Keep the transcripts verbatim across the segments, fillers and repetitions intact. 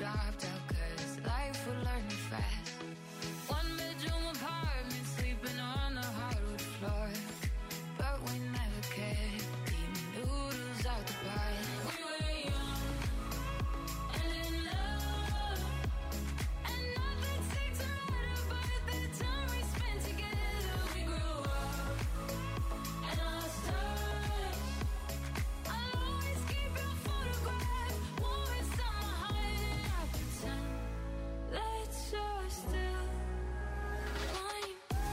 dropped out, cause life would learn me fast. One bedroom apartment, sleeping on the hardwood floor, but we never cared, eating noodles out the pot. We were young and in love, and nothing seemed to matter but the time we spent together. We grew up and lost touch. I'll always keep your photograph warm inside my heart, and I pretend that you're still mine.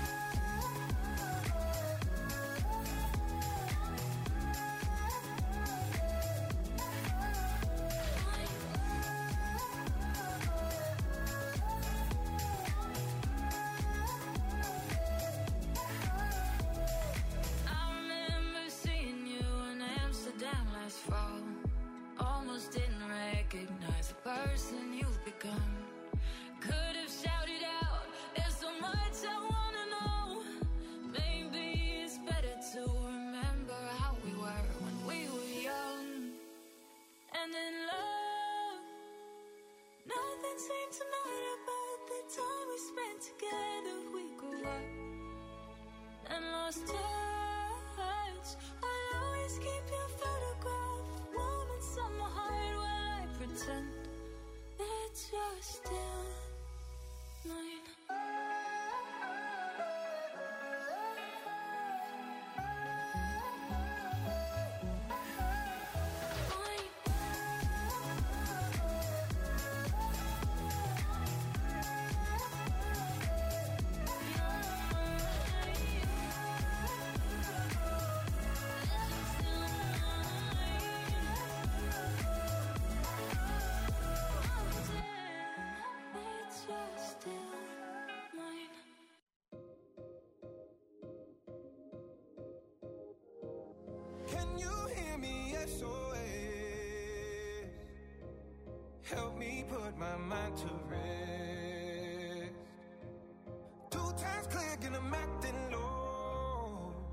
I remember seeing you in Amsterdam last fall. Almost didn't recognize the person you've become. Could have shouted out, there's so much I wanna know. Maybe it's better to remember how we were when we were young and in love. Nothing seemed to matter but the time we spent together. We grew up and lost touch. I'll always keep your photograph warm inside my heart while I pretend that you're still mine. Can you hear me? S O S. Help me put my mind to rest. Two times click and I'm acting low.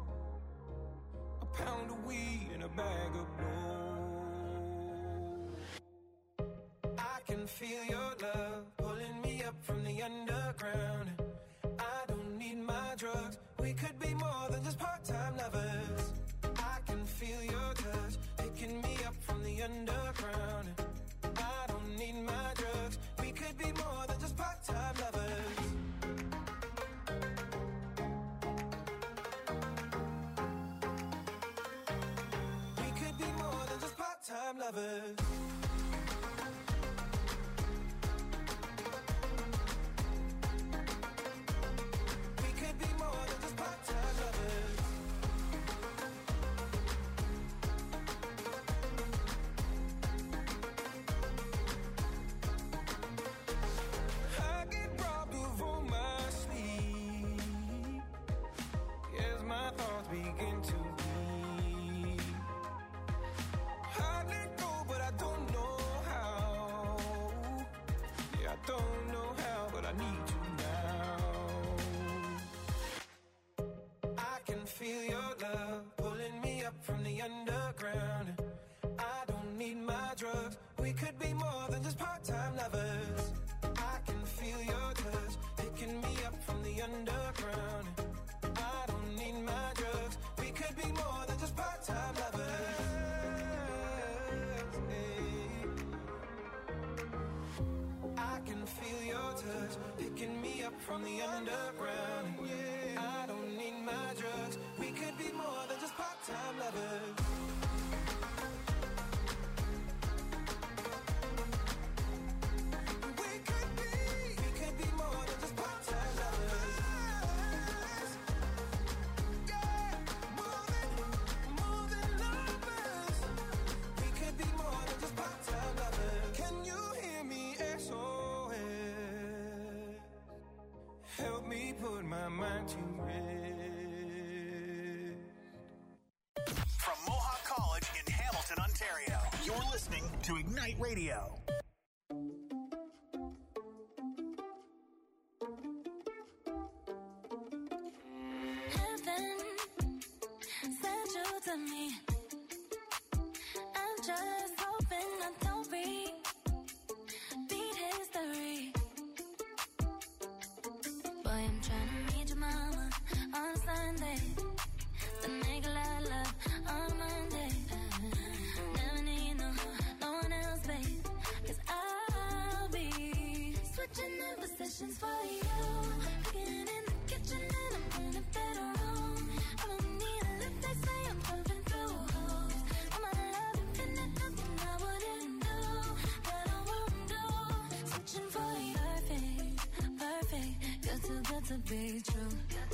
A pound of weed and a bag of blow. I can feel your love pulling me up from the underground. I don't need my drugs. We could be more than just part-time lovers. I can feel your touch picking me up from the underground. I don't need my drugs. We could be more than just part-time lovers. We could be more than just part-time lovers. We could be more than just part-time lovers. I get robbed of all my sleep as my thoughts begin to bleed. I let go, but I don't know how. Yeah, I don't know how, but I need you now. I can feel your love pulling me up from the underground. I don't need my drugs. We could be more than just part-time lovers. I can feel your touch picking me up from the underground. I don't need my drugs. We could be more than just part-time lovers. Hey. I can feel your touch picking me up from the underground. Yeah. I don't need my drugs. We could be more than just part-time lovers. We could be, we could be more than just part-time lovers. Yeah, more than, more than lovers. We could be more than just part-time lovers. Can you hear me? S O S. Help me put my mind to rest. From Mohawk College in Hamilton, Ontario, you're listening to Ignite Radio. Heaven sent you to me. I'm just hoping I don't repeat Boy, I'm trying to meet your mama on a Sunday, then make a lot of love on a Monday. Never need no, no one else, babe, 'cause I'll be switching in positions for you. Cooking in the kitchen and I'm in a better room. I don't need a lift, they say I'm pumping through holes. I'm a love infinite, nothing I wouldn't do, that I won't do. Switching for you, perfect, perfect, you're too good to be true.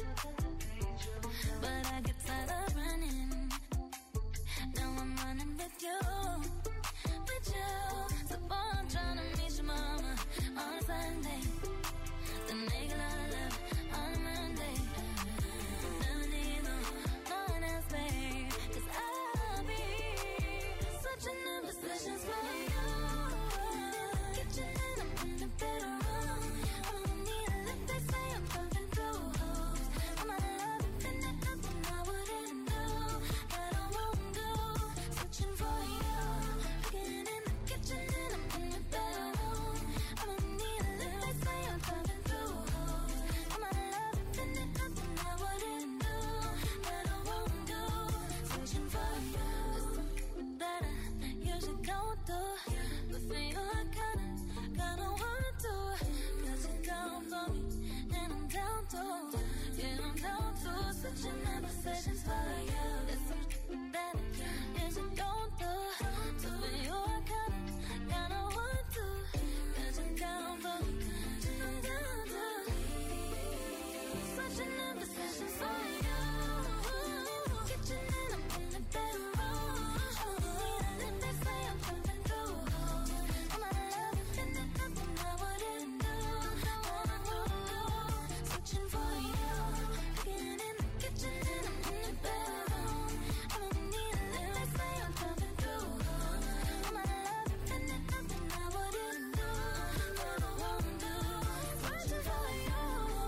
But I get tired of running, now I'm running with you, with you. So boy, I'm trying to meet your mama on a Sunday, then make a lot of love on a Monday. Never need no, no one else, babe, 'cause I'll be switching in positions for you. Kitchen and I'm in a better room. I don't need a lift, they say I'm pumping through holes. I'm a love infinite, nothing I wouldn't do, that I won't do. Switching for you. Cooking in the kitchen and I'm in a better room. I don't need a lift, they say I'm pumping through holes. I'm a love infinite, nothing I wouldn't do, that I won't do. Switching for you. That I usually don't do, but for you I kinda, kinda want to. 'Cause you're down for me, and I'm down too. Yeah, I'm down too. Switching in positions for you. That I usually don't do, so for you I kinda, kinda want to. 'Cause you're down for me, and I'm down too. Switching in positions for you. Kitchen and I'm in a better room. They say I'm pumping through holes. I'm a love infinite, nothing I wouldn't do, that I won't do. Switching for you. Cooking in the kitchen and I'm in a better room. I don't need a lift, they say I'm pumping through holes. I'm a love infinite, nothing I wouldn't do, that I won't do. Switching for you.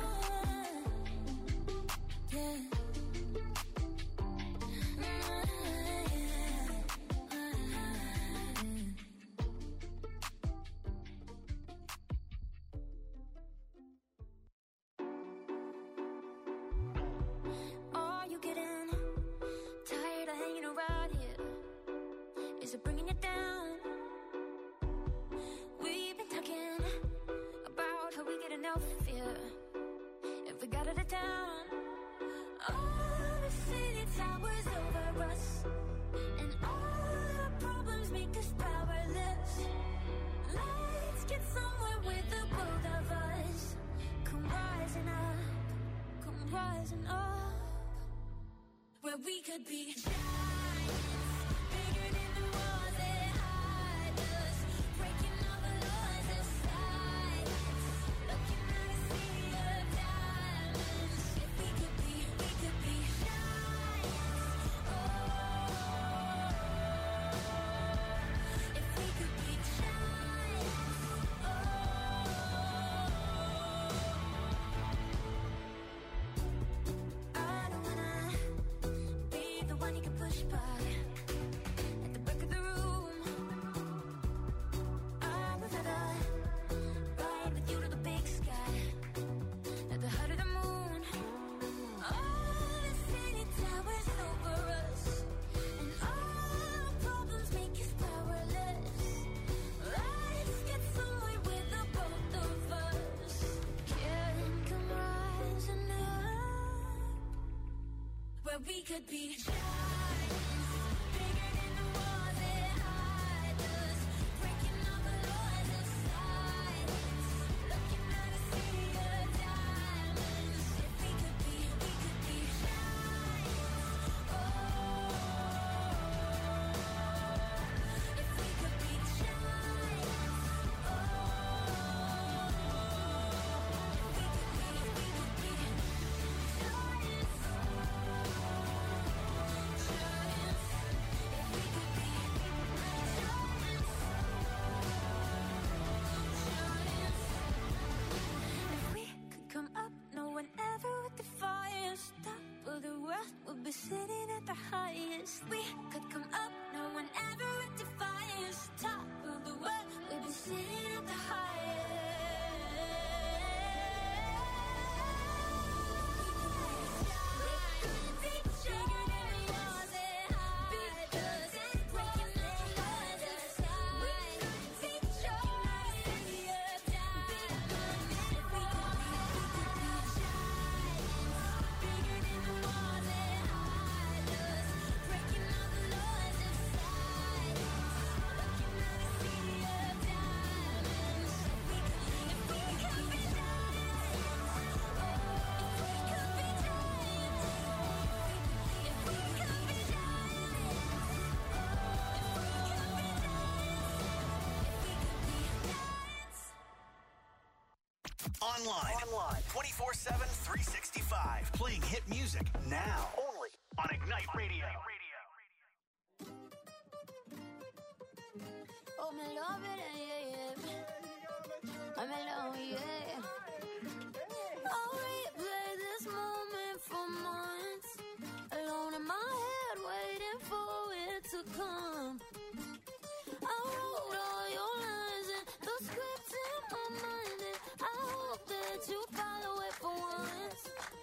Yeah. Are you getting tired of hanging around here? Is it bringing you down? We've been talking about how we get enough here if we got out of town. All the city towers over us, and all our problems make us powerless. Let's get somewhere with the both of us. Come rising up, come rising up, where we could be giants, bigger than the walls that hide us, breaking all the laws of science, looking at a sea of diamonds. If we could be, we could be giants. Oh, if we could be giants. Oh, I don't wanna be the one you can push by at the back of the room. I would rather ride with you to the big sky, at the height of the moon. All the city towers over us, and all our problems make us powerless. Let's get somewhere with the both of us. Can come rising up, where we could be giants, bigger than the walls that hide us, breaking all the laws of science, looking at a sea of diamonds. If we could be, we could be giants. Oh, if we could be giants. Oh, if we could be, we could be giants. Online. Online. twenty-four seven, three sixty-five. Playing hit music now. Only on Ignite Radio. Oh, me love it, yeah, yeah. I'm alone, yeah. I'll replay this moment for months. Alone in my head, waiting for it to come. I wrote all your lines and the script in my mind, and I hope that you follow it for once.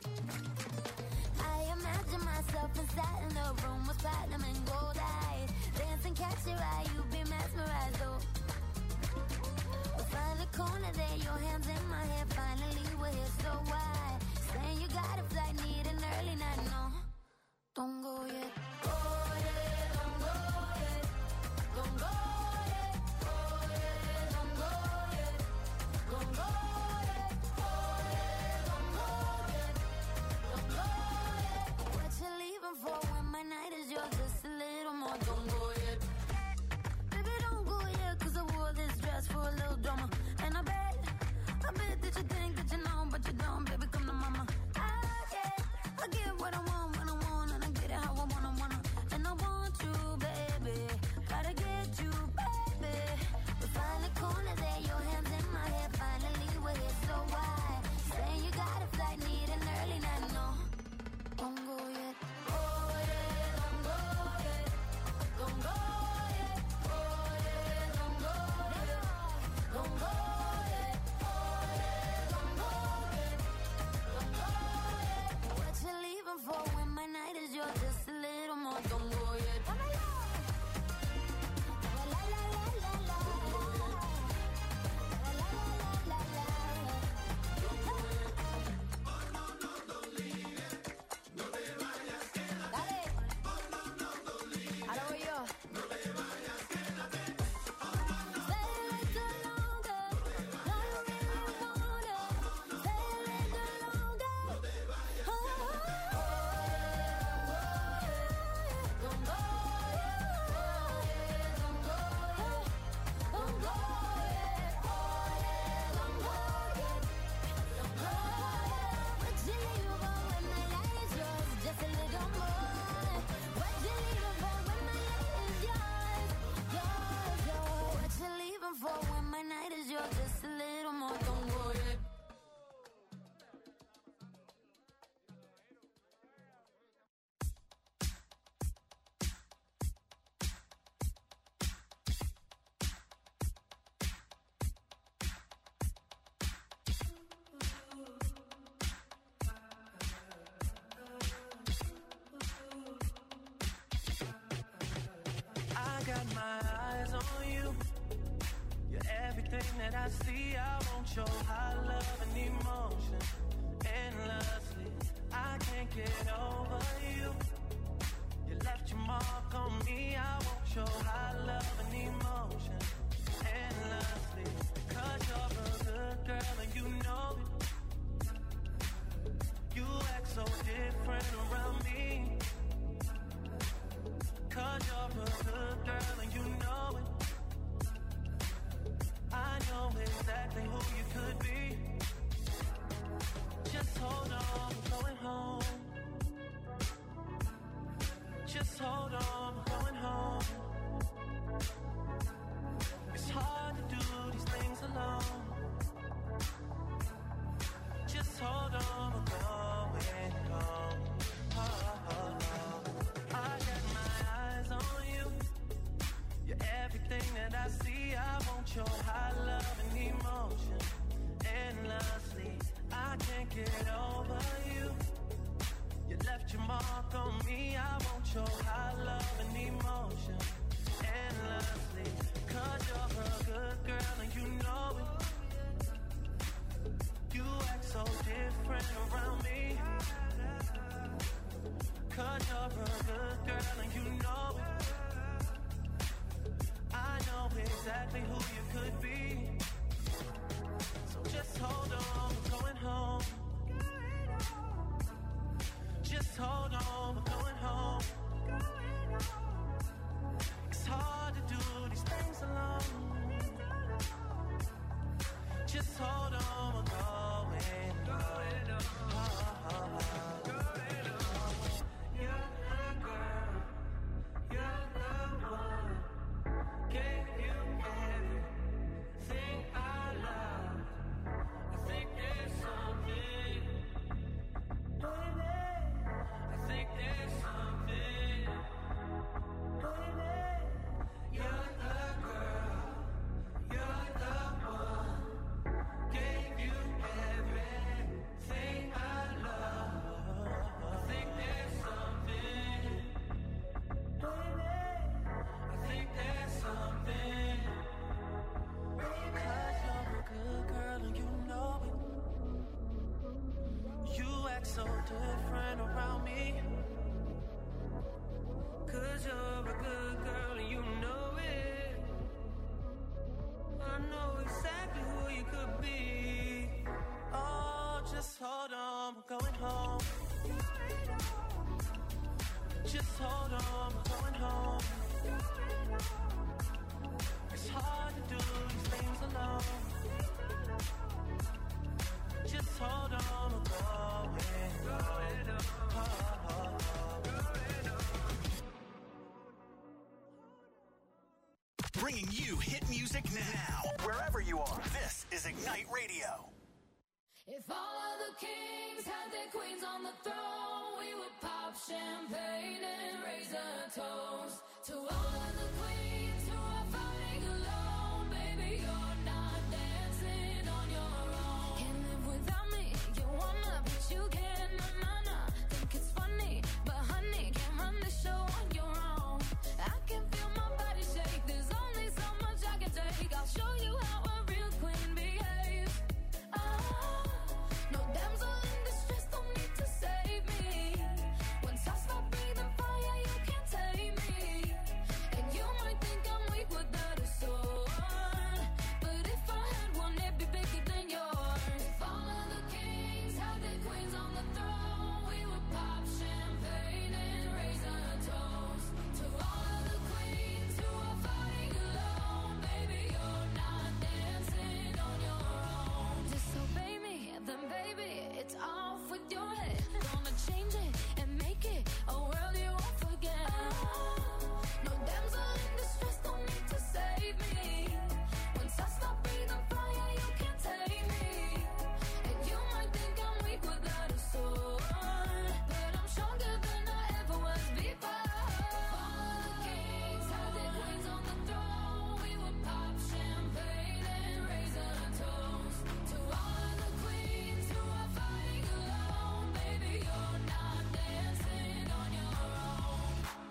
I imagine myself inside in the room with platinum and gold eyes, dancing, catch your eye, you be mesmerized, though. We'll find a corner there, your hands in my hair, finally we're here, so why? Saying you got a flight, need an early night, no, don't go yet. Oh yeah, don't go yet, don't go yet. Oh yeah, don't go yet, don't go yet. Oh yeah, don't go yet, don't go yet. What you leaving for when my night is yours? Just a little more, don't go yet. Baby, don't go yet, cause I wore this dress for a little drama. And I bet, I bet that you think that you know, but you don't, baby, come to mama. I get, I get what I want when I want, and I get it how I wanna, wanna. And I want you, baby, gotta get you, baby. We find the corner there, your hands in my hair, finally we're here, so why? Saying you got a flight, need an early night, no, don't go yet. Oh yeah, don't go yet, don't go yet. Oh yeah, don't go yet, don't go yet. Oh yeah, don't go yet, don't go yet. What you leaving for when my night is yours? Just a little more, don't go yet. La la la la la la. La la la la la. Dale. Ahora voy yo. Stay a little longer. No, you really wanna. Stay a little longer. Oh, don't go yet. Don't go yet. Don't go yet. Oh yeah, don't go yet. Don't go yet. What you leaving for when my light is yours? Just a little more. What you leaving for when my light is yours? Yours, yours. What you leaving for when my night is yours? Just a little more. Don't go yet. I got my eyes on you. You're everything that I see. I want your high love and emotion endlessly. I can't get over you. You left your mark on me. I want your high love and emotion endlessly. Cause you're a good girl and you know it. You act so different around me. Cause you're a good girl and you know it. I know exactly who you could be. Just hold on, we're going home. Just hold on, we're going home. It's hard to do these things alone. Just hold on, we're going home. Oh, oh, oh. I got my eyes on you. You're everything that I see. I want your high love and emotion endlessly. I can't get over you. You left your mark on me. I want your high love and emotion endlessly. Cause you're a good girl and you know it. You act so different around me. Cause you're a good girl and you know it. I know exactly who you could be. So just hold on, we're going home. Just hold on, we're going home. different around me. Cause you're a good girl and you know it. I know exactly who you could be. Oh, just hold on, we're going home. Just hold on, we're going home. It's hard to do these things alone. Just hold on, we're going home. Oh, oh, oh. Bringing you hit music now, wherever you are. This is Ignite Radio. If all of the kings had their queens on the throne, we would pop champagne and raise a toast to all of the queens who are fighting alone. Baby, you're not dancing on your own. Can't live without me, you wanna, but you can't. Na na na, think it's funny, but honey, can't run the show on your own. I can feel my body shake. There's only so much I can take. I'll show you how a real queen behaves. Ah. No damsel in distress, don't need to save me. Once I stop breathing fire, you can't tame me. And you might think I'm weak without a sword, but if I had one, it'd be bigger than yours. If all of the kings had their queens on the throne, we would pop champagne and raise a toast to all of the queens who are fighting alone. Baby, you're not dancing on your own. Disobey me, then baby, it's off with your head. Gonna change it and make it a world you won't forget. No damsel in distress, don't need to save me. Once I stop breathing fire, you can't tame me. And you might think I'm weak without a sword, but I'm stronger than I ever was before. All the kings had their queens on the throne. We would pop champagne and raise a toast to all of the queens who are fighting alone. Baby, you're not dancing on your own.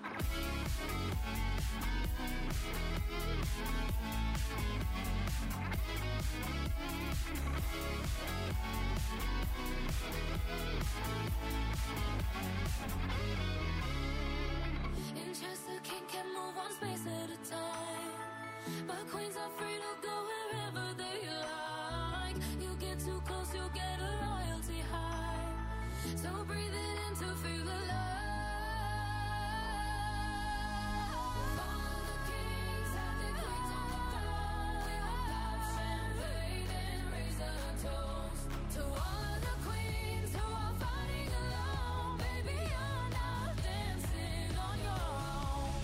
In Chester, king can move one space at a time, but queens are free to go wherever they like. You get too close, you get a royalty high. So breathe it in to feel alive. All of the kings had their queens on the throne. We would pop champagne and raise a toast to all of the queens who are fighting alone. Baby, you're not dancing on your own.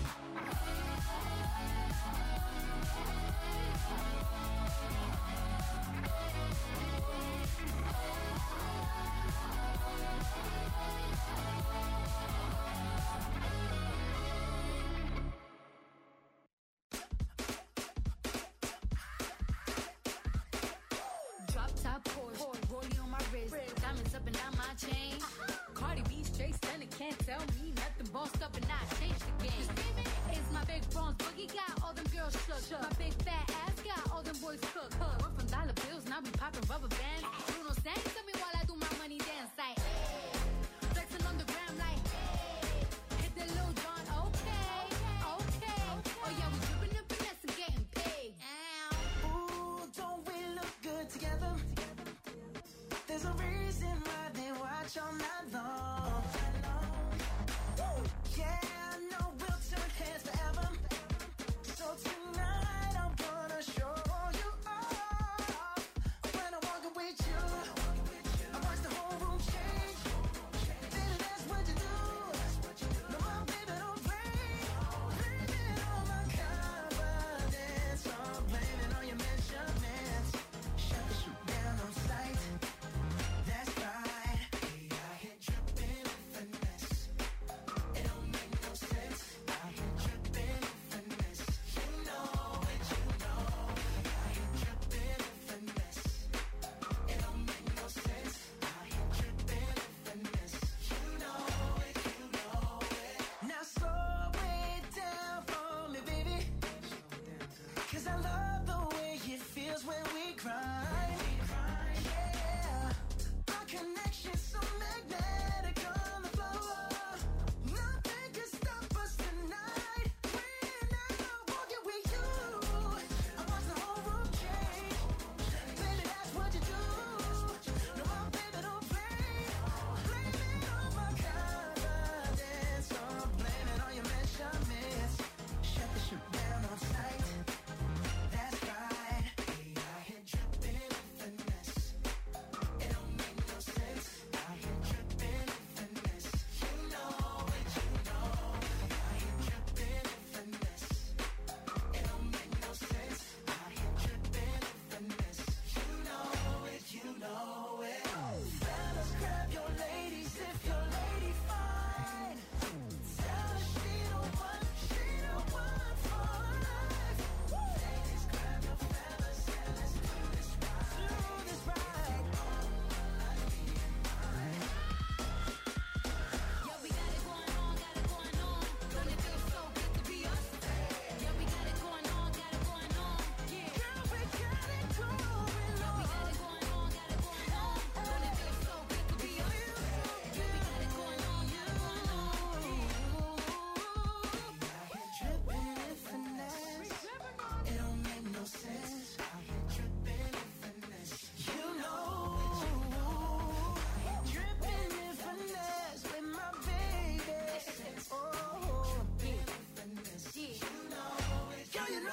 Drop top Porsche, rollie on my wrist, diamonds up and down my chain. Cardi B straight stunning, can't tell me nothing. Bossed up and I changed the game. It's my big bronze boogie, got all them girls shook. My big fat ass got all them boys cooked. We're from dollar bills, now we popping rubber bands. Bruno sang to me while I do my money dance like hey. Flexing on the gram like hey. Hit the Lil Jon, okay, okay. Oh yeah, we dripping and finesse and getting paid. Ow. Ooh, don't we look good together? There's a reason why they watch all night long. Woo. Yeah, I know we'll turn heads forever. So tonight I'm gonna show you off. When I'm walking with you.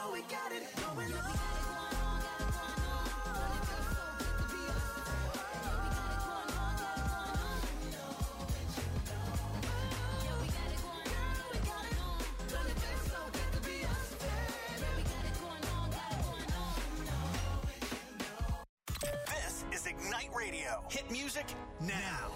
know we got it going on. This is Ignite Radio. Hit music now.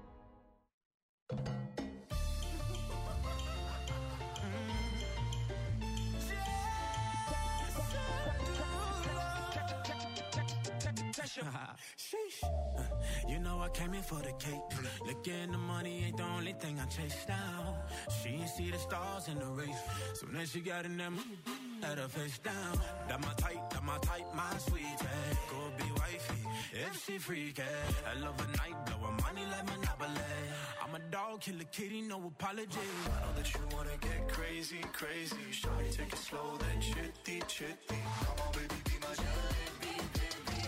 Sheesh. Uh, you know I came in for the cake. Looking the money ain't the only thing I chase down. She ain't see the stars in the race. So then she got in them, had her face down. That my type, that my type, my sweet hey. Go be wifey, if she freaky. I love a night, blow her money like Monopoly. I'm a dog, kill a kitty, no apology. I know that you wanna get crazy, crazy. Shawty, take it slow, then chitty, chitty. Come on, baby, be my jalebi, baby.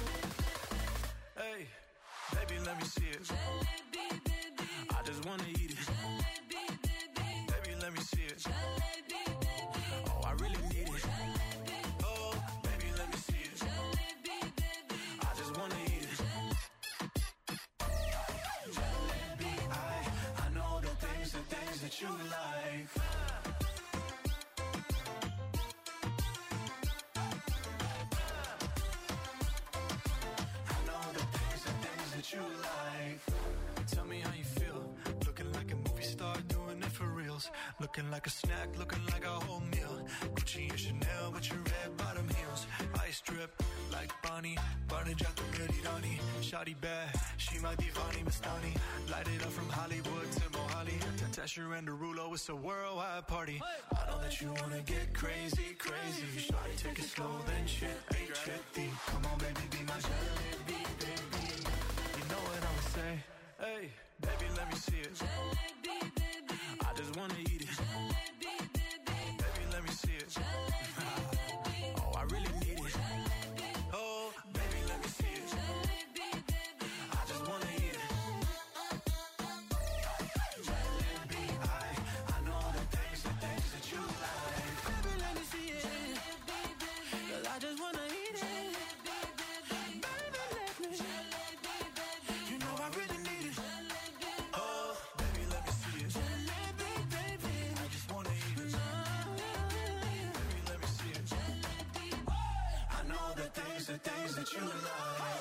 Hey, baby, let me see it. Jalebi, baby. I just wanna eat it. Jalebi, baby. Baby, let me see it. Jalebi, baby. Oh, I really need it. Jalebi, Oh, baby, let me see it. jalebi, baby. I just wanna eat it. Jalebi, I, I know the things, the things that you like. I know the things, the things that you like. Tell me how you feel. Looking like a movie star, doing it for reals. Looking like a snack, looking like a whole meal. Gucci and Chanel with your red bottom heels. Ice drip like Bonnie, Barney Jato Rani. Shawty bad, she my divani Mastani. Light it up from Hollywood to Mohali. Tasha and Derulo, it's a worldwide party. I know that you wanna get crazy, crazy. Shawty, take it slow, then chitty, chitty. Come on, baby, be my jalebi, baby. You know what I'ma say? Hey, baby, let me see it. Jalebi, baby. I just wanna eat it. Jalebi, baby. Baby, let me see it. Oh, I really need it. Oh, baby, let me see it. I just wanna eat it. Jalebi, I, I know the things, the things that you like. Baby, let me see it. Cause I just wanna eat it. Baby, let me. You know I really need it. Oh, baby, let me see it. Jalebi, baby. I just wanna eat it. Baby, let me see it. I know the things, the things that you like.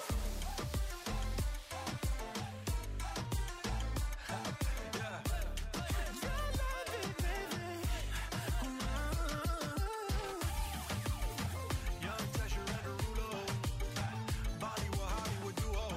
Yeah. Young Tasha and Derulo. Bollywood, Hollywood duo.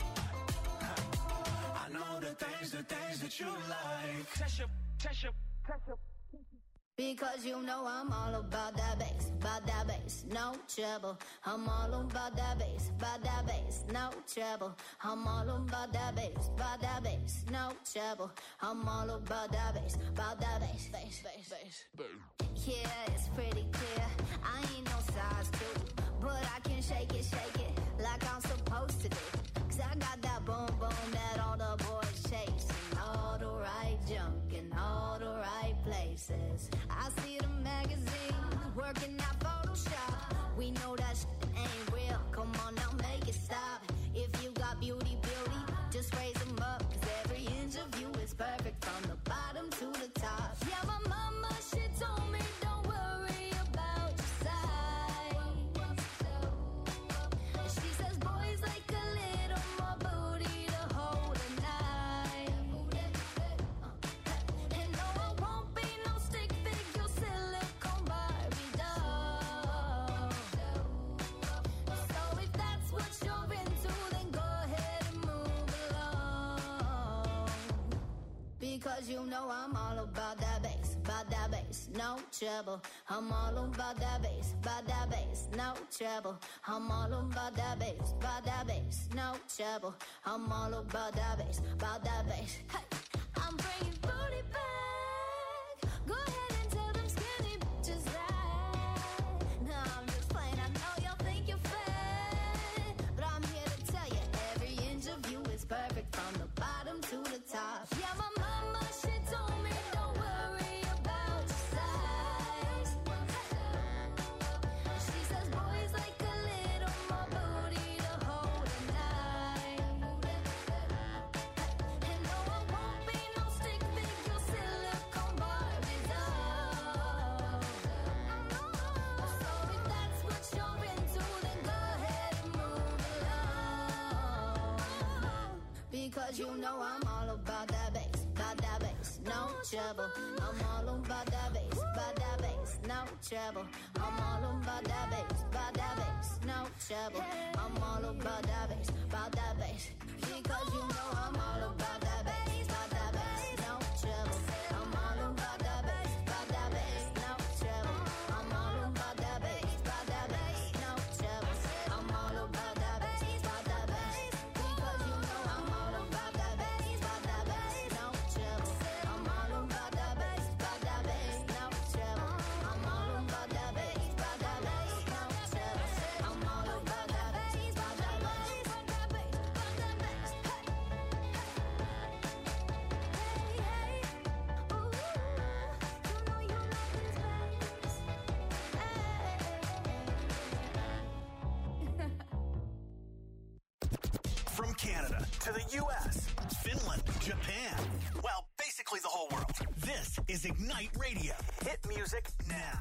I know the things, the things that you like. Tasha, Tasha, Tasha. Because you know I'm all about that bass, about that bass, no trouble. I'm all about that bass, about that bass, no trouble. I'm all about that bass, about that bass, no trouble. I'm all about that bass, about that bass, bass, bass, bass. Yeah, it's pretty clear. I ain't no size two, but I can shake it, shake it like I'm supposed to do. Cause I got that boom boom that all the boys chase, and all the right junk in all the right places. I see the magazines working out Photoshop. We know that shit ain't real. Come on now, make it stop. If you got beauty, beauty, just raise them up. Cause every inch of you is perfect from the bottom to the top. Yeah, my mama, she told me don't worry about your size. And she says boys like a little more booty to hold a knife. And no, I won't be no stick figure silicone Barbie doll. So if that's what you're into, then go ahead and move along. Because you know I'm all about that bass, about that bass, no trouble. I'm all about that bass, about that bass, no trouble. I'm all about that bass, about that bass, no trouble. I'm all about that bass, about that bass. Hey, I'm bringing booty back. Go ahead and tell them skinny bitches that. No, I'm just playing. I know y'all think you're fat, but I'm here to tell you every inch of you is perfect from the bottom to the top. Yeah, my mama, she told me don't worry about your size. Because you know I'm all about that bass, about that bass, no trouble. I'm all about that bass, about that bass, no trouble. I'm all about that bass, about that bass, no trouble. I'm all about that bass, about that bass. Because you know I'm all about that bass, about that bass, no trouble. I'm all about that bass, about that bass, no trouble. I'm all about that bass, about that bass, no trouble. I'm all about that bass, about that bass. Because you know I'm all about that bass, about that bass, no trouble. I'm all about that bass, about that bass, no trouble. I'm all about that bass, about that bass, no trouble. I'm all about that bass, about that bass, about that bass, about that bass. Hey, hey, ooh, you know you love this bass. From Canada to the U S, Finland, Japan, well, basically the whole world. This is Ignite Radio. Hit music now.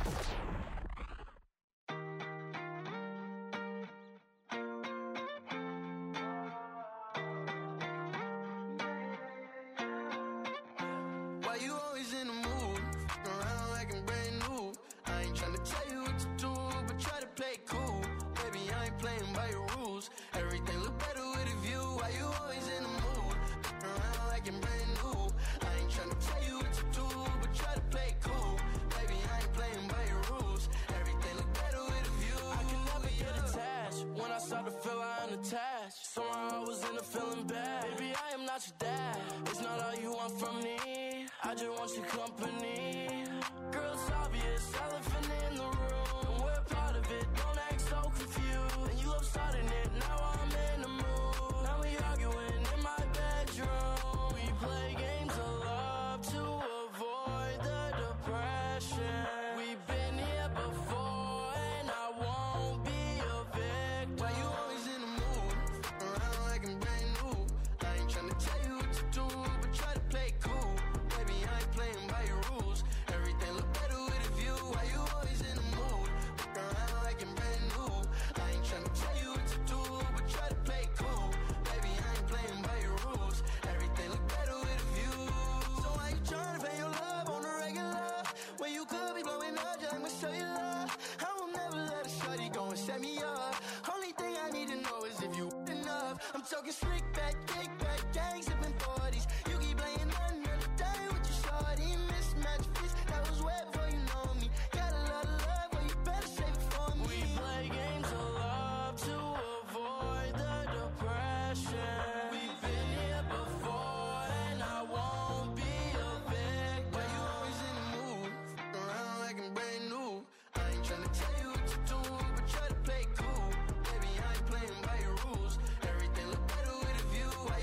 Why you always in the mood? Around like I'm brand new. I ain't tryna tell you what to do, but try to play it cool. Baby, I ain't playing by your rules. Everything look better with a view. Why you always in the mood? Around like I'm brand new. I ain't tryna tell you what to do, but try to play it cool. Baby, I ain't playing by your rules. Everything look better with a view. I can never get attached. When I start to feel I'm attached, somehow I was in a feeling bad. Baby, I am not your dad. It's not all you want from me. I just want your company. Girl, it's obvious, elephant in the room. And we're part of it, don't act so confused. And you love starting it, now I'm in the mood. Now we arguing in my bedroom. We play games of love to avoid the depression. We've been here before and I won't be a victim. Why you always in the mood? Around like I'm brand new. I ain't tryna tell you what to do, but try to play it cool. Baby, I ain't playing by your rules. Everything look better with a view. Why you always in the mood? Around like I'm brand new. I ain't tryna tell you what to do, but try to play it cool. Baby, I ain't playing by your rules. Everything look better with a view. So why you tryna pay your love on the regular? When you could be blowing up just with cellular. I will never let a shorty go and set me up. Only thing I need to know is if you enough. I'm talking slick back, kick back, gang sipping forties. You keep playing another day with your shorty. Mismatch fits, that was way before you know me. Got a lot of love, but you better save it for me. We play games of love to avoid the depression. We've been here before and I won't be a victim. Why you always in the mood? Around like I'm brand new. I ain't tryna tell you what to do, but try to play it cool. Baby, I ain't playing by your rules. Everything look better with a view. Why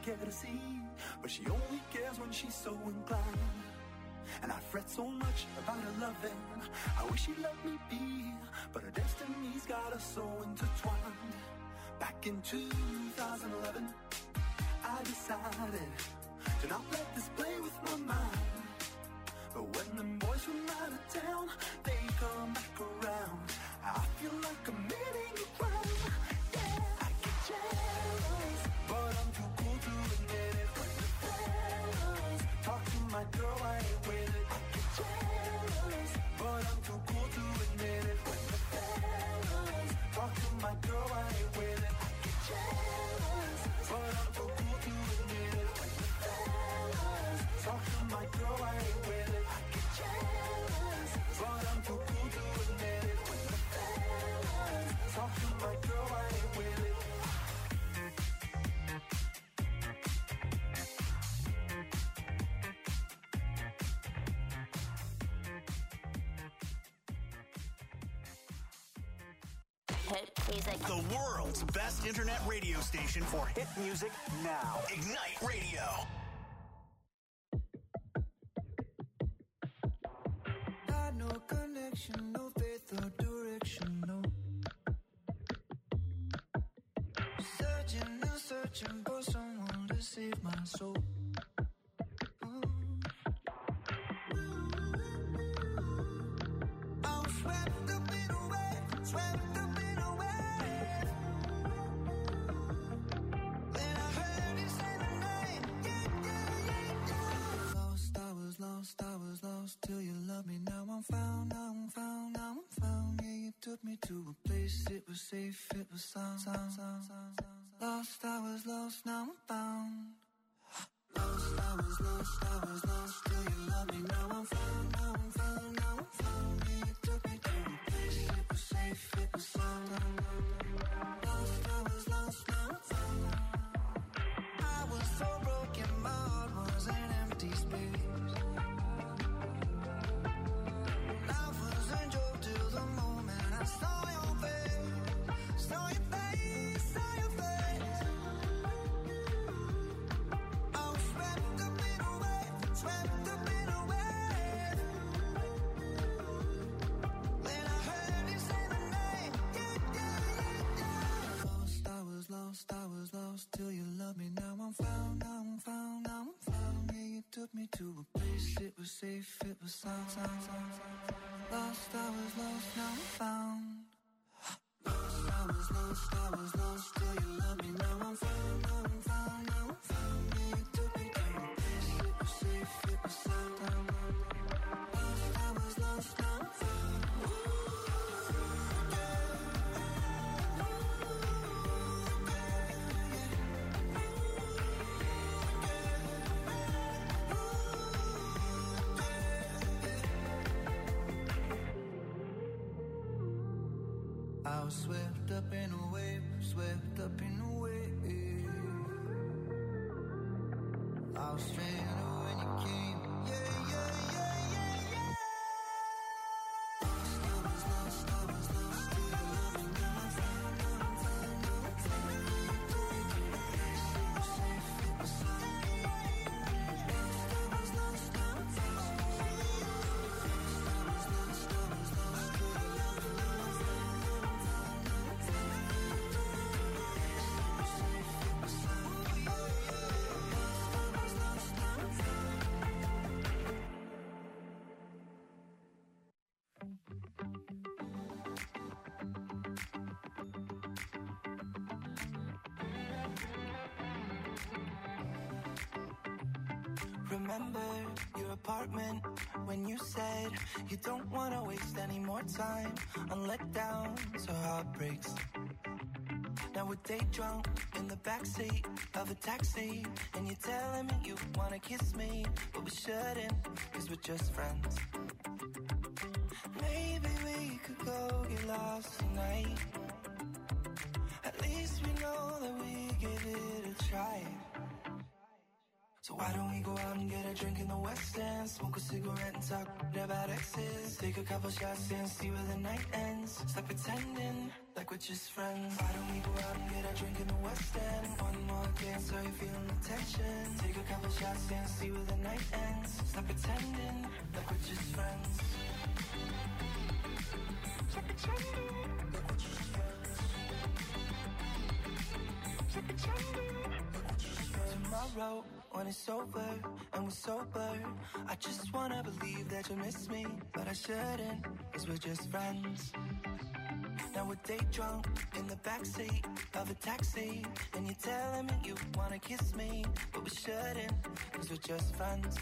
care to see, but she only cares when she's so inclined. And I fret so much about her loving. I wish she'd let me be, but her destiny's got us so intertwined. Back in two thousand eleven, I decided to not let this play with my mind. But when them boys from out of town, they come back around, I feel like I'm committing a crime. Yeah, I get jealous, but I'm too cool to admit it. When the fellas talk to my girl, I ain't with it. I get jealous, but I'm too cool to admit it. When the fellas talk to my girl, I ain't with it. I get jealous, but I'm too cool to admit it. When the fellas talk to my girl, I ain't with it. I get jealous, but I'm too cool to admit it. When the fellas talk to my girl, I ain't with it. Hit music. The world's best internet radio station for hit music now. Ignite Radio. Got no connection, no faith or direction, no. Searching and searching for someone to save my soul. I'm swept up in a wave, swept up in a wave. Then I heard you say my name, yeah, yeah, yeah, yeah. Lost, I was lost, I was lost till you loved me. Now I'm found, now I'm found, now I'm found. Yeah, you took me to a place, it was safe, it was sound, sound, sound, sound, sound. Lost, I was lost, now I'm found. Lost, I was lost, I was lost till you loved me. Now I'm found, now I'm found, now I'm found. Yeah, you took me to a place, it was safe, it was sound. Lost, I was lost, now I'm found. I was so broken, my heart was an empty space. Life was a joke till the moment I saw your face, saw your face, saw your face. I was swept up in a wave, swept up in a wave. Then I heard you say my name, yeah, yeah, yeah, yeah. Lost, I was lost, I was lost till you loved me. Now I'm found, now I'm found, now I'm found. Yeah, you took me to a place, it was safe, it was sound, sound, sound, sound. Lost, I was lost, now I'm found. Lost, I was lost, I was lost till you loved me. Now I'm found, now I'm found, now I'm found. Yeah, you took me to a place, it was safe, it was sound, sound, sound. Lost, I was lost, now I'm found. I was swept up in a wave, swept up in a wave. I was stranded when you came, yeah, yeah, yeah, yeah, yeah. Lost, I was lost, I was lost till you loved me. Now I'm found, now I'm found, now I'm found. Yeah, you took me to a place, it was safe, it was sound. Lost, I was lost, now I'm found. Lost, I was lost, I was lost till you loved me. Now I'm found, now I'm found, now I'm found. Yeah, you took me to a place, it was safe, it was sound. Lost, I was lost, now I'm found. Remember your apartment when you said you don't want to waste any more time on letdowns or heartbreaks. Now we're day drunk in the backseat of a taxi, and you're telling me you want to kiss me, but we shouldn't, cause we're just friends. Maybe we could go get lost tonight. At least we know that we give it a try. So why don't we go out and get a drink in the West End, smoke a cigarette and talk about exes, take a couple shots and see where the night ends. Stop pretending like like we're just friends. Why don't we go out and get a drink in the West End? One more dance, are you feeling the tension? Take a couple shots and see where the night ends. Stop pretending like we're just friends. Stop pretending like we're just friends. Stop pretending like we're just friends. Tomorrow, when it's over and we're sober, I just wanna believe that you miss me, but I shouldn't, cause we're just friends. Now we're day drunk in the backseat of a taxi, and you're telling me you wanna kiss me, but we shouldn't, cause we're just friends.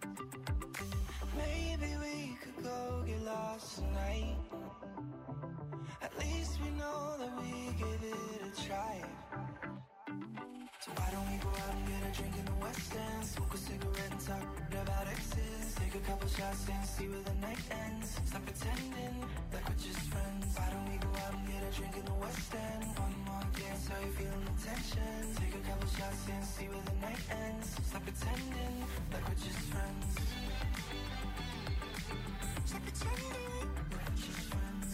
Maybe we could go get lost tonight. At least we know that we gave it a try. So why don't we go out and get a drink in the West End? Smoke a cigarette and talk about exes. Take a couple shots and see where the night ends. Stop pretending like we're just friends. Why don't we go out and get a drink in the West End? One more dance, are you feeling the tension? Take a couple shots and see where the night ends. Stop pretending like we're just friends. Stop pretending like we're just friends.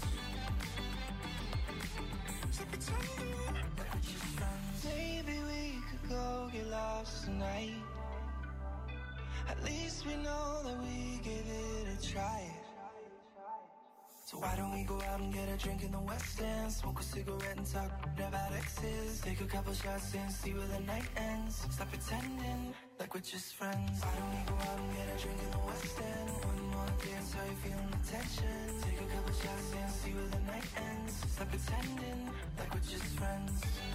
Stop pretending like we're just friends. Maybe we could go get lost tonight. At least we know that we gave it a try. So why don't we go out and get a drink in the West End? Smoke a cigarette and talk about exes. Take a couple shots and see where the night ends. Stop pretending like we're just friends. Why don't we go out and get a drink in the West End? One more dance, are you feeling the tension? Take a couple shots and see where the night ends. Stop pretending like we're just friends.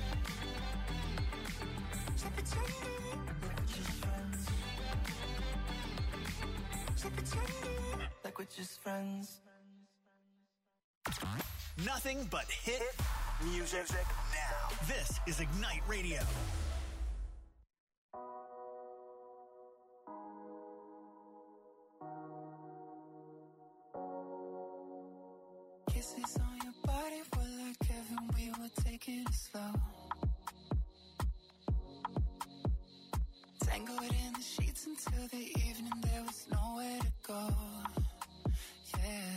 Stop pretending like we're just friends. Stop pretending like we're just friends. Nothing but hit music now. This is Ignite Radio. Kisses on your body were like heaven, we were taking it slow. Tangled in the sheets until the evening, there was nowhere to go. Yeah.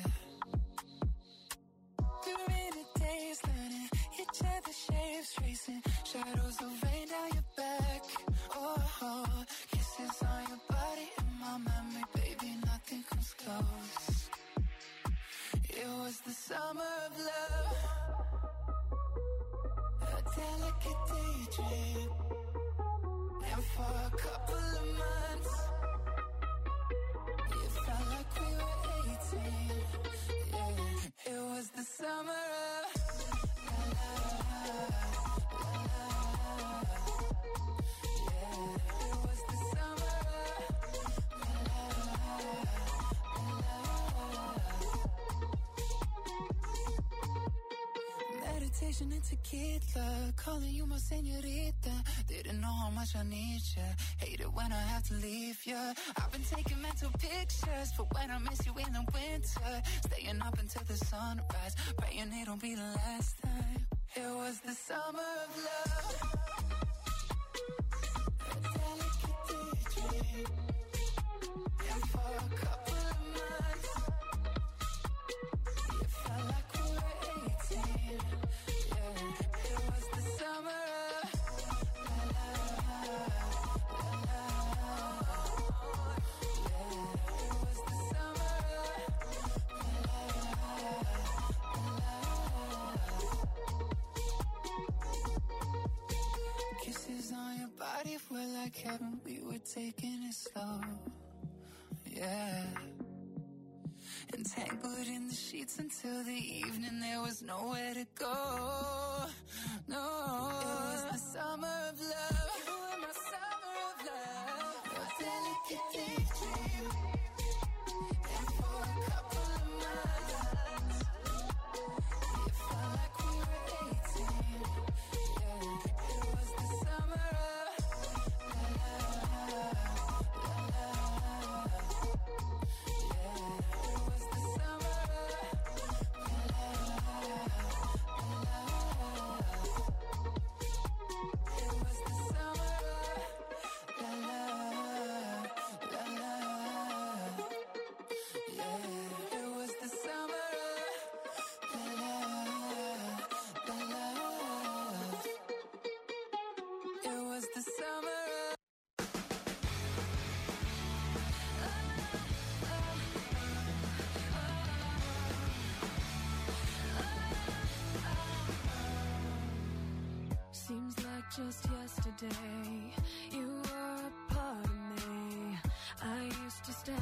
Through rainy days, learning each other's shapes, tracing shadows of rain down your back. Oh, oh, kisses on your body in my memory, baby, nothing comes close. It was the summer of love, a delicate daydream. And for a couple of months, it felt like we were eighteen. Yeah, it was the summer of la la la la. Yeah, it was the summer of la la la. Meditation and tequila, calling you my señorita. Didn't know how much I need ya. Hate it when I have to leave ya. I've been taking mental pictures for when I miss you in the winter. Staying up until the sunrise, praying it'll be the last time. It was the summer of love, a delicate daydream. And for a couple of months, it felt like we were eighteen. Yeah, it was the summer of kisses on your body were like heaven, we were taking it slow. Yeah. Entangled in the sheets until the evening, there was nowhere to go. No, it was the summer of love. You were my summer of love, a delicate daydream. And for a couple of months, it felt like we were eighteen. Yeah, it was the summer of la la la la. Yeah, it was the summer of la la la la.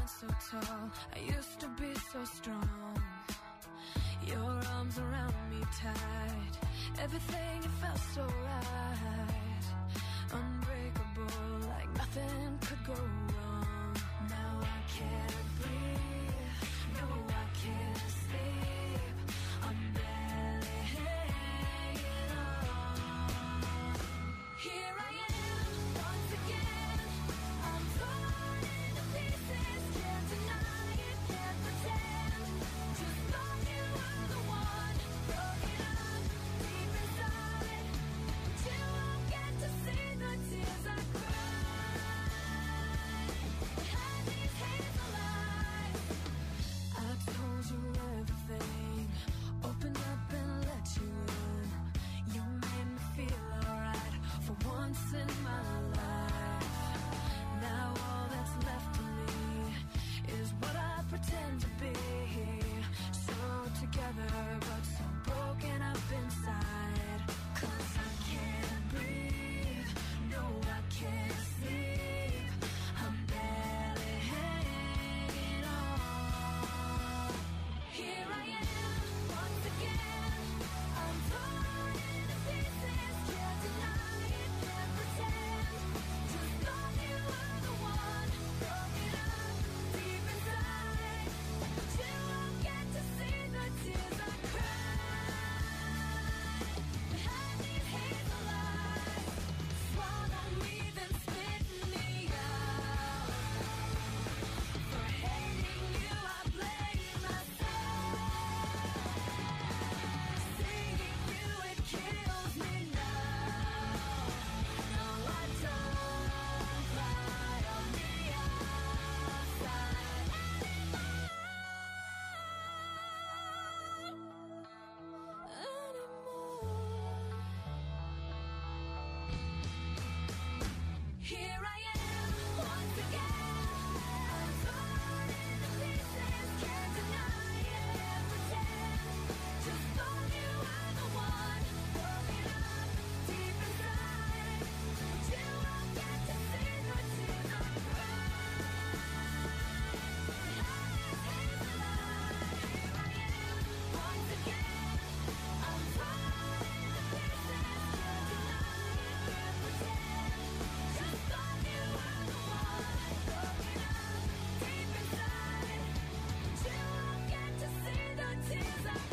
stand so tall. I used to be so strong. Your arms around me tight. Everything, it felt so right. Unbreakable, like nothing could go wrong. Now I can't breathe. No, I can't sleep. I'm barely hanging on. Here I am, once again. I'm torn into pieces. Can't deny it, can't pretend. Just thought you were the one. Broken up deep inside. But you won't get to see the tears I cried behind these hazel eyes. I told you everything. Opened up and let you in. You made me feel alright for once in my life. Now all that's left of me is what I pretend to be. So together but so broken up inside. 'Cause I can't breathe. No, I can't sleep. I'm barely hanging on. Here I am, once again. I'm torn into pieces. Can't deny it, can't pretend. Just thought you were the one. Broken up deep inside. But you won't get to see the tears I cried behind these hazel eyes. Swallow me, then spit me out. For hating you, I blame myself. Seeing you, it kills me now. No, I don't cry on the outside anymore. Here I am, once again. I'm torn into pieces. Can't deny it, can't pretend. Just thought you were the one. Broken up deep inside. But you won't get to see the tears I cried behind these hazel eyes. Here I am, once again. I'm torn into pieces. Can't deny it, can't pretend. Just thought you were the one. Broken up deep inside. But you won't get to see the tears I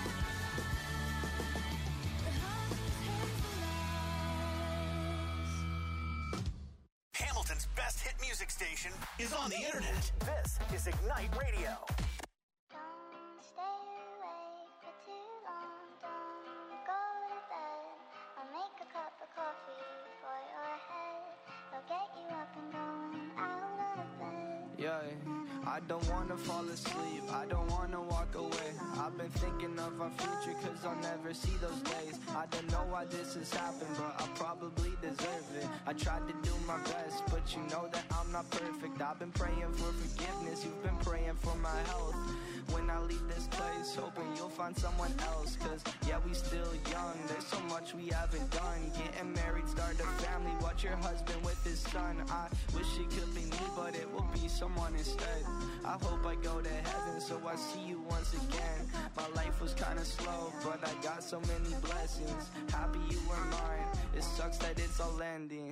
cried behind these hazel eyes. Hamilton's best hit music station is on the internet. This is Ignite Radio. Don't stay awake for too long. Don't go to bed. I'll make a cup of coffee for your head. I'll get you up and going out of bed. Yeah, I don't wanna fall asleep, I don't wanna walk away. I've been thinking of our future cause I'll never see those days. I don't know why this has happened, but I probably deserve it. I tried to do my best, but you know that I'm not perfect. I've been praying for forgiveness, you've been praying for my health. When I leave this place, hoping you'll find someone else. Cause yeah, we still young, there's so much we haven't done. Getting married, start a family, watch your husband with his son. I wish it could be me, but it will be someone instead. I hope I go to heaven so I see you once again. My life was kinda slow, but I got so many blessings. Happy you were mine, it sucks that it's all ending.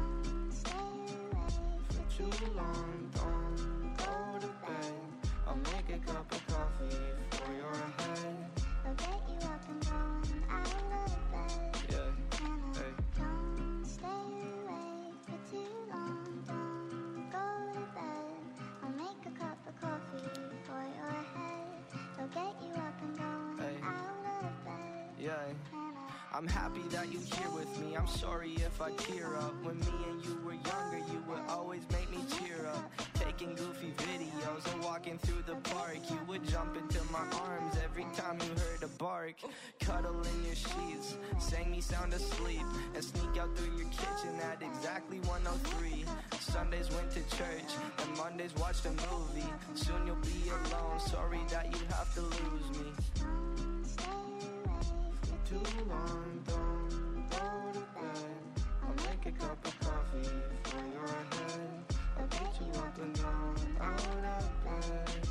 For too long, don't go to bed. I'll make a cup of coffee for your head. I'll get you up and going out of bed. Yeah, hey. Don't stay awake for too long. Don't go to bed. I'll make a cup of coffee for your head. I'll get you up and going Hey. out of bed. Yeah. And I I'm happy that you're here with me. I'm sorry if I tear up. When me and you were younger, you would always make me cheer up. Taking goofy videos and walking through the park. You would jump into my arms every time you heard a bark. Cuddle in your sheets, sang me sound asleep, and sneak out through your kitchen at exactly one oh three. Sundays went to church, and Mondays watched a movie. Soon you'll be alone, sorry that you have to lose me. For too long, don't go to bed. I'll make a cup of coffee for your head. I'll get get you up and down, out of bed.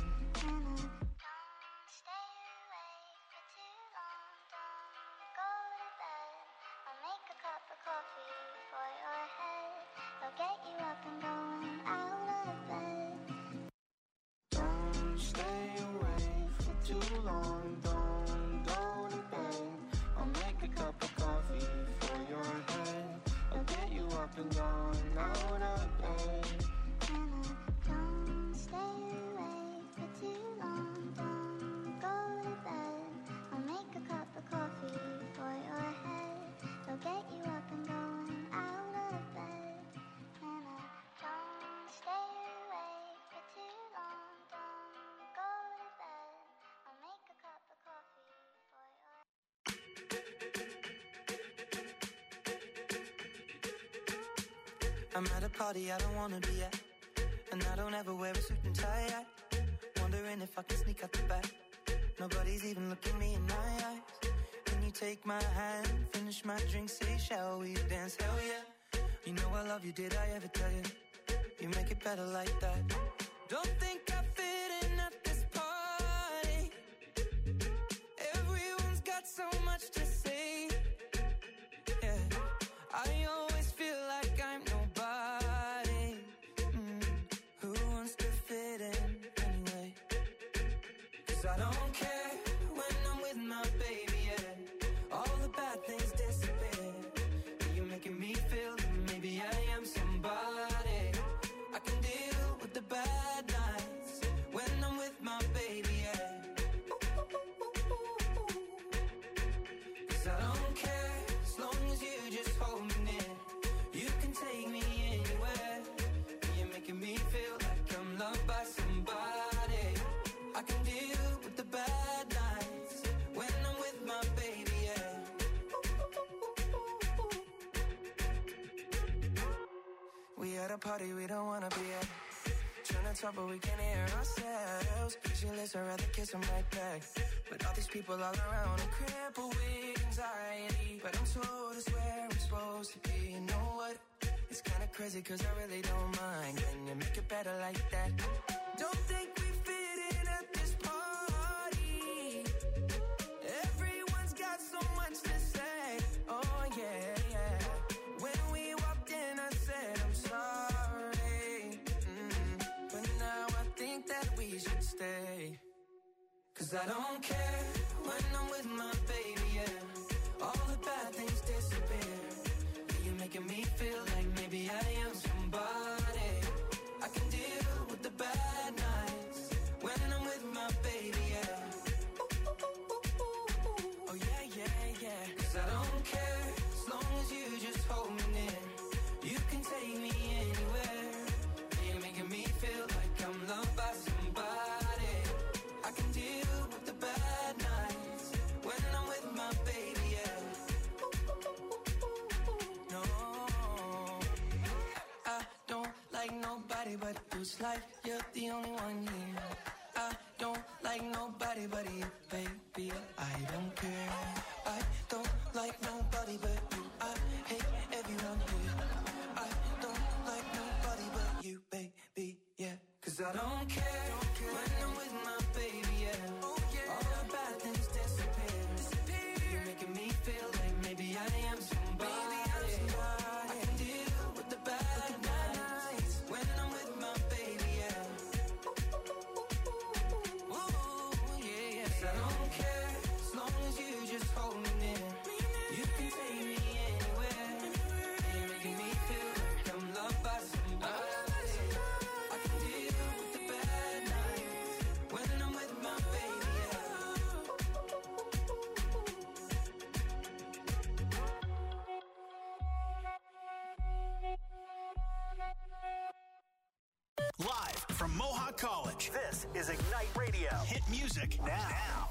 I'm at a party I don't wanna be at, and I don't ever wear a suit and tie yet. Wondering if I can sneak out the back. Nobody's even looking me in my eyes. Can you take my hand, finish my drink, say shall we dance? Hell yeah. You know I love you, did I ever tell you? You make it better like that. Don't think I fit in at this party. Everyone's got so much to say. Yeah, I always feel like I'm nobody. Mm. Who wants to fit in anyway? 'Cause I don't care when I'm with my baby, yeah. All the bad things disappear. You're making me feel that maybe I am somebody. I can deal with the bad nights when I'm with my baby, yeah. 'Cause I don't care as long as you just hold me near. You can take me anywhere. You're making me feel like I'm loved by somebody. I can deal with the bad nights when I'm with my baby, yeah. We at a party we don't wanna be at. Trying to talk but we can't hear ourselves. Pictureless, I'd rather kiss them right back. But all these people all around are crippled with anxiety. But I'm told it's where I'm supposed to be. You know what? It's kinda crazy 'cause I really don't mind. Can you make it better like that? Don't think we fit in at this party. Everyone's got so much to say. Oh yeah, yeah. When we walked in I said I'm sorry. Mm. But now I think that we should stay. 'Cause I don't care when I'm with my baby, yeah. All the bad things disappear. You're making me feel like maybe I am somebody. I can deal with the bad nights when I'm with my baby, yeah. Oh yeah, yeah, yeah. 'Cause I don't care as long as you just hold me near. You can take me anywhere. You're making me feel like I'm loved by somebody. I can deal with the bad nights when I'm with my baby, yeah. No, I don't like nobody but you. It's like you're the only one here. I don't like nobody but you, baby. I don't care. I don't like nobody but you. I hate everyone here. I don't like nobody but you, baby, yeah. 'Cause I don't care when I'm with my baby, yeah. All the bad things disappear. You're making me feel like maybe I am somebody. I can deal with the bad nights when I'm with my baby, yeah. Ooh, yeah, yeah. 'Cause I don't care as long as you just hold me near. You can take me anywhere. You're making me feel like I'm loved by somebody. I can deal with the bad nights when I'm with my baby, yeah. Live from Mohawk College, this is Ignite Radio. Hit music now.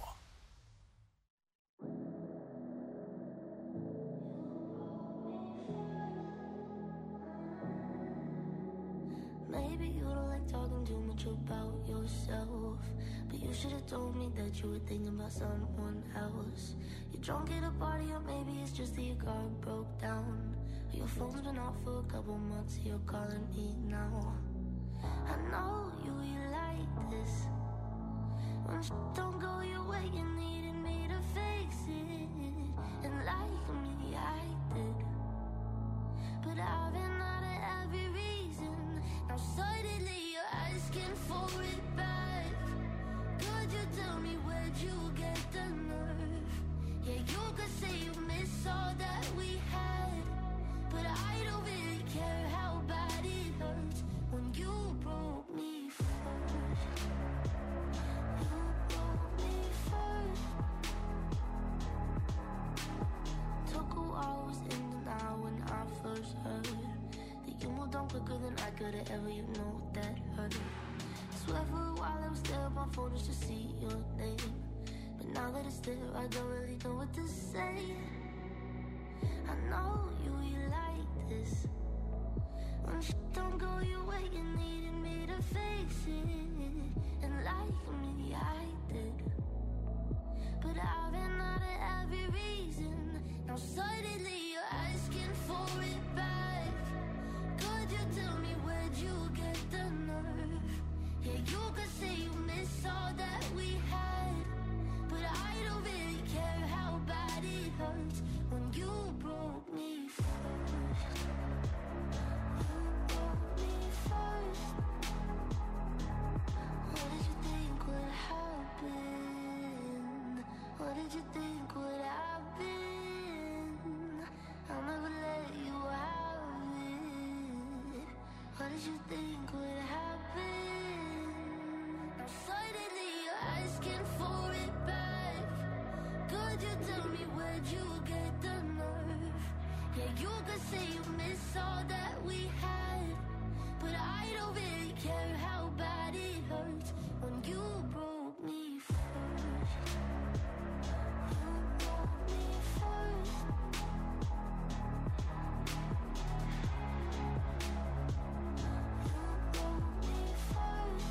Maybe you don't like talking too much about yourself, but you should have told me that you were thinking about someone else. You're drunk at a party, or maybe it's just that your car broke down. Your phone's been off for a couple months, you're calling me now. I know you, you like this. When shit don't go your way, you needed me to fix it. And like me, I did. But I've been out of every reason. Now suddenly you're asking for it back. Could you tell me where'd you get the nerve? Yeah, you could say you miss all that we had, but I don't really care how bad it hurts when you broke me first. You broke me first. Took a while, was in denial when I first heard that you moved on quicker than I could've ever, you know that hurt. Swear for a while I was there on my phone just to see your name, but now that it's there, I don't really know what to say. I know you, you like this. When shit don't go your way, you needed me to fix it. And like me, I did. But I've been out of every reason. Now suddenly you're asking for it back. Could you tell me where'd you get the nerve? Yeah, you could say you miss all that we had, but I don't really care how bad it hurts when you broke me first. You broke me first. What did you think would happen? What did you think would happen? I'll never let you have it. What did you think would happen? Now suddenly you're asking for it back. Could you tell me where'd you get the nerve? Yeah, you could say you miss all that we had, but I don't really care how bad it hurts when you broke me first. You broke me first. You broke me first.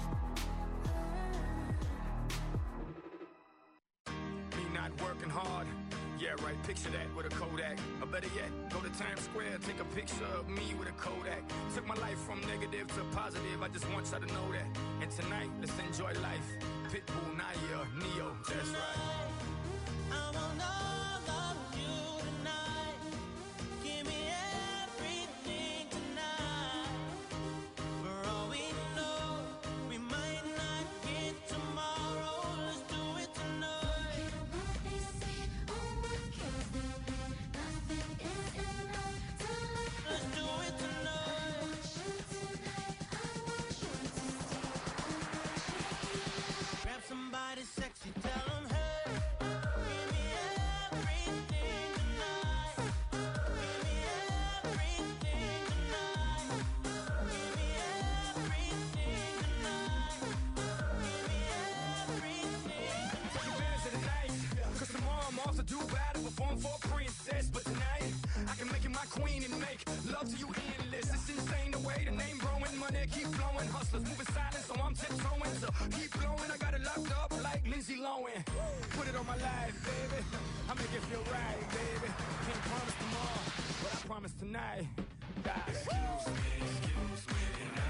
Me not working hard. Yeah, right, picture that with a Kodak. Or better yet, go to Times Square, take a picture of me with a Kodak. Took my life from negative to positive, I just want y'all to know that. And tonight, let's enjoy life. Pitbull, Naya, Neo, that's right. I want all of you tonight. Give me everything tonight. For all we know, we might not get tomorrow. Let's do it tonight. Let's do it tonight. Grab somebody sexy, tell them, hey, give me everything tonight. Give me everything tonight. Give me everything tonight. Give me everything. Take advantage of the night, cause tomorrow I'm off to do battle, perform for a princess. But tonight, I can make you my queen and make love to you endless. It's insane the way the name growing, money keep flowing. Hustlers moving silent, so I'm tiptoeing. So keep blowing, I got it locked up like Lindsay Lohan. Put it on my life, baby. I make it feel right, baby. Can't promise tomorrow, but I promise tonight. Die. Excuse me, excuse me, and I